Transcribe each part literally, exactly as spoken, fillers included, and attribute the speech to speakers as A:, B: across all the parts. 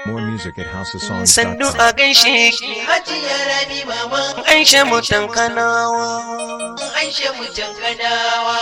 A: More music at house of songs dot
B: Sannu
A: com.
B: a gaishe ki
C: Hajiya Rabi maman
B: Aisha mutan Kanawa.
C: Aisha mutan Kanawa.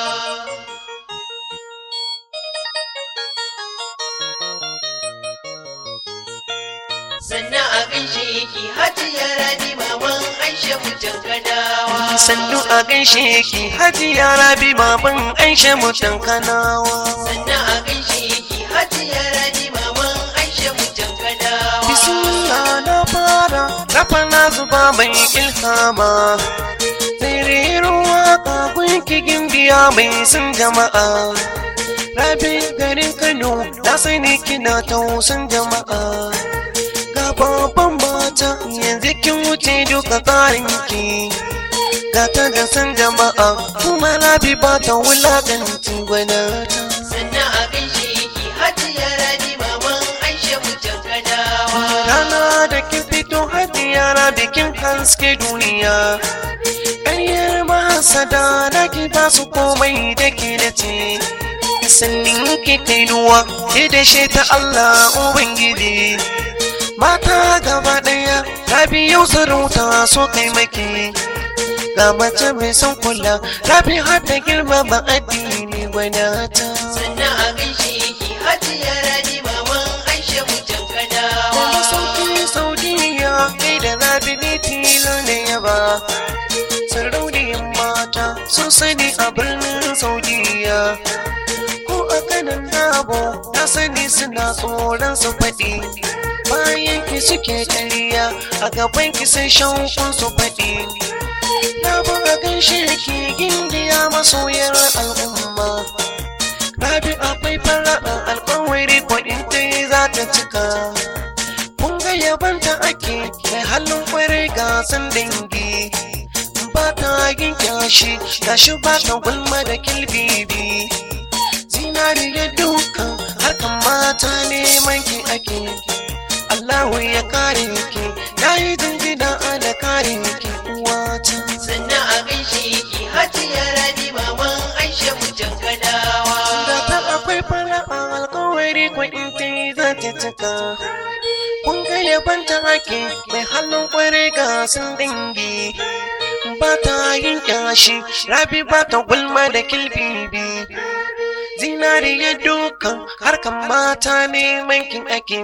C: Sannu a gaishe ki Hajiya Rabi maman Aisha mutan Kanawa.
B: Sannu a gaishe ki Hajiya Rabi maman Aisha mutan Kanawa.
C: Sannu a gaishe ki Hajiya Rabi maman Aisha mutan Kanawa.
B: Bismillah na fara rafa na zuba mai ilhama. Tsiririn waka gunki gimbiya mai sun jama'a. Rabi garin Kano na sani kina tausan jama'a. Ga babban mata yanzu kin wuce duka karinki. Gata da san jama'a kuma Rabi ba ta wulaƙanci gwanata.
C: Sannu a gaishe ki Hajiya Rabi maman Aisha mutan Kanawa.
B: Rana da kin fito Hajiya Rabi kin haske duniya. Ƙaryar mahasada na ki ba su komai da ke da ce. Sannin ki kainuwa ke da shi ta Allah Ubangiji. Mata gaba ɗaya Rabi yau sarauta so kai maki. Ga mace mai son kula Rabi har da girmama addini gwanata.
C: Sannu a gaishe ki Hajiya Rabi maman Aisha mutan Kanawa.
B: Wani sauki Saudiya kai da Rabi ne tilo ne yaba. Sarauniyar mata sun sani a birnin Saudiya. Ko a kanan nabo na sani suna tsoron su faɗi. Bayan ki suke ƙarya a gaban ki sai shankun su faɗi. Na buga gaishe ki gindiya masoyar al'umma. Rabi akwai fara'an alƙawari ko in ta yi za ta cika. Kun ga yabanta ake mai halin kwarai gasan dangi. Ba ta yin kyashi gashi ba ta gulma da kilbibi. Zinari ya dukan harkan mata neman ki ake. Allahu ya kare ki na yi jinjina da kare ki uwata.
C: Sannu a gaishe ki Hajiya Rabi maman Aisha mutan Kanawa.
B: Da ta akwai fara'an alkawari ko in ta yi za ta cika. Kun ga yabanta ake mai halin kwarai ga sun dangi. Ba ta yin kyashi Rabi ba ta gulma da kilbibi. Zinari ya dukan harkan mata neman kin ake.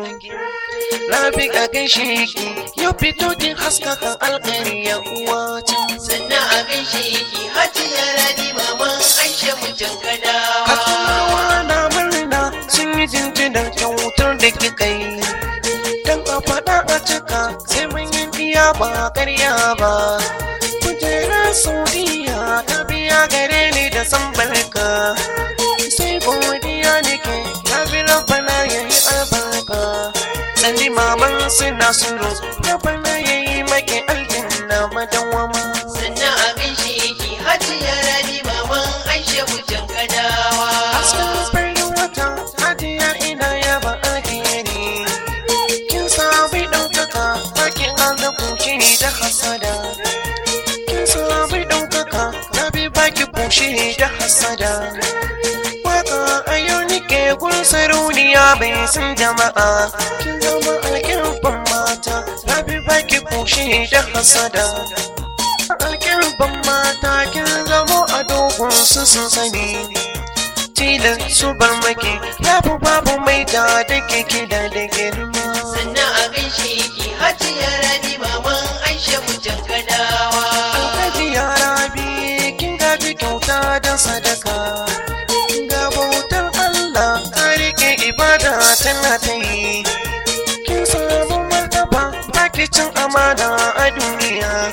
B: Rabi a gaishe ki yau fito kin haskaka alƙari ya uwata.
C: Sannu a gaishe ki Hajiya Rabi maman Aisha mutan Kanawa.
B: Kanawa na murna sun yi jinjinar kyautar da kika yi. Dan a faɗa a cika sai mun yi biya ba ƙarya ba. Kujerar Saudiya ta biya gare ni da san barka. Sai godiya nake ya bi rabbana ya yi albarka. Sani maman suna suru rabbana ya yi maki aljanna madawama.
C: Sannu a gaishe ki Hajiya Rabi maman Aisha mutan Kanawa.
B: Hasken farin wata Hajiya ina yaba alheri. Kin sabi ɗaukaka bakin Allah kunshi da hasada. Kin sabi ɗaukaka Rabi baki kunshi da hasada. Waka a yau nike gun sarauniya bai san jama'a. Kin zama alkirban mata Rabi baki kunshi da hasada. Alkirban mata kin zamo a dogon su sun sani. Tilan su bar maki babu babu mai da da keke da da girma.
C: Sannu a gaishe ki Hajiya Rabi maman Aisha mutan Kanawa.
B: Alhaji ya Rabi kin gaji kyauta da sadaka. Ga bautar Allah ta rike ibada tana ta yi. Kin samu martaba baki cin amana a duniya.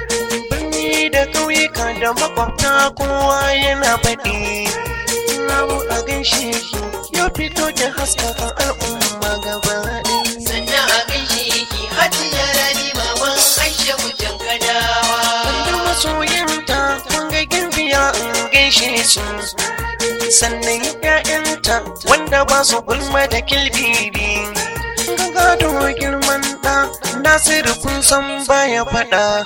B: Birni da ƙauyuka da makwabta kowa yana faɗi. Rabu a gaishe ki yau fito ki haskaka al'umma gaba ɗaya.
C: Sannu a gaishe ki Hajiya Rabi maman Aisha mutan Kanawa.
B: Wanda masoyinta kun ga girbiya in gaishe su. Sannan ‘ya'yanta wanda ba su gulma da kilbibi. Ga gado girman ɗa Nasiru kun san baya faɗa.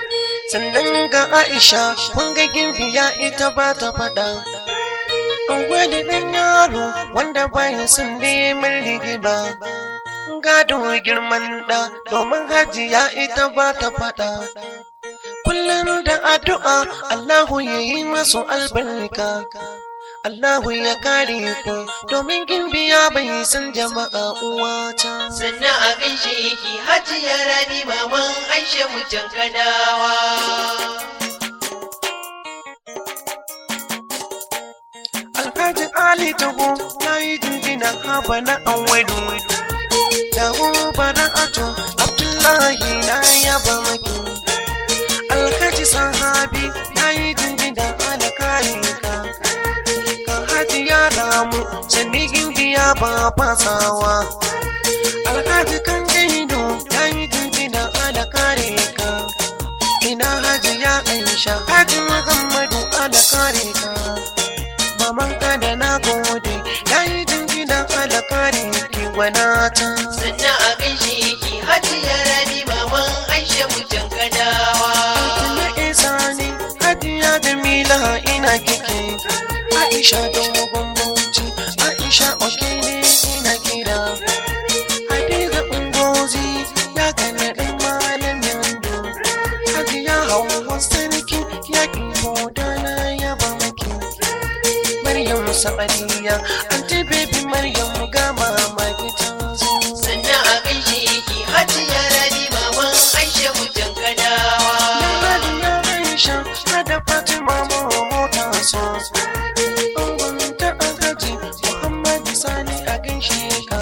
B: Sannan ga Aisha kun ga girbiya ita ba ta faɗa. Wani ɗan yaro wanda baya son neman rigima. gado girman da domin hajiya ita ba ta fada kullum da addu'a Allahu ya yi masu albarka Allahu ya kare ku domin gimbiya bai san jama'a uwata
C: sannan abin sheki hajiya rabi maman aisha mutan kanawa
B: Alhaji Ali Taho ya yi jinjina haba na awaidu Taho bara'atu Abdullahi na yaba maki Alhaji Sahabi ya yi jinjina ala kare ka Ka hajiya ramu sani gimbiya ba fasawa Alhaji kan jaido ya yi jinjina ala kare ka Ina hajiya Aisha Haji Muhammadu ala kare ka Maman kada na gode ya yi jinjina ala kare ki gwanata
C: sannan abin sheki hajiya rabi maman aisha mutan kanawa
B: Tuna isa ne hajiya Jamila ina kike Aisha dogon bauchi Aisha oke ne ina kira Hadiza Ungozi ya gana ɗan malam yando Hajiya Hauwa sarki ya ki hoda na yaba maki Maryam Sa'adiya Aunty baby Maryam ga mamaki ta zo
C: sannan abin sheki hajiya rabi maman aisha mutan kanawa
B: Hajiya Aisha hada Fatima mota so Angon ta Alhaji Muhammad Sani a gaishe ka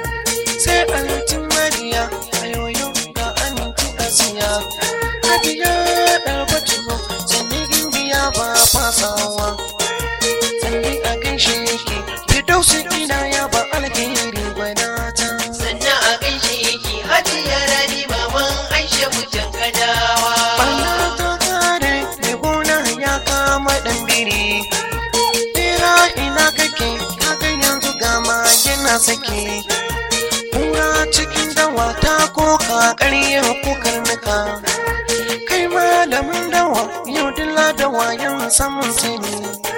B: sai Aunty Mariya ayoyo ga Aunty Asiya Hajiya Dalbatu sanni gimbiya ba fasawa sanni a gaishe ki Fidausi ina yaba alheri gwanata
C: sannan abin sheki hajiya rabi maman aisha mutan kanawa
B: Bana ta kare mai gona ya kama ɗan biri Tera ina kake kaga yanzu ga magina sake Kura cikin dawa ta koka ƙaryar kukar nika Kai malamin dawa yau dila dawa yan samun sani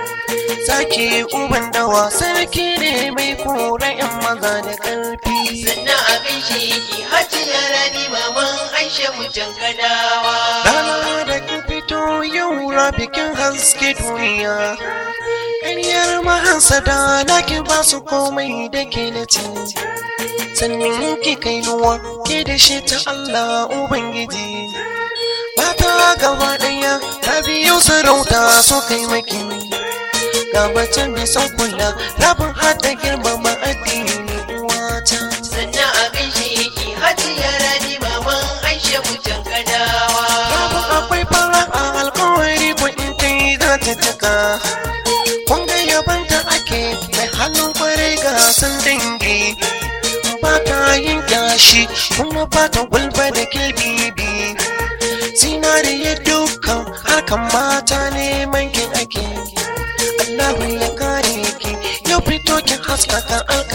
B: Zaki uban dawa sarki ne mai kora yan maza da ƙarfi
C: sannan abin sheki hajiya rabi maman aisha mutan kanawa
B: Rana da kin fito yau bikin haske duniya ƙaryar mahasada na ki ba su komai da ke na ci sannan ki kai nuwa ke da shi ta Allah Ubangiji mata gaba ɗaya ta biyu sarauta so kai maki ga macen mai son kula rabin hada girmama addini uwata
C: sannan abin sheki hajiya rabi maman aisha mutan kanawa
B: babu akwai fara a alkawari ko in ta yi za ta cika kun ga yabanta ake mai hannun kwarai ga san dangi ba ta yin kyashi kuma ba ta gulba da kilbibi zinariya dukkan harkan mata neman ki ake Allahu ya kare ki yau fito ki haskaka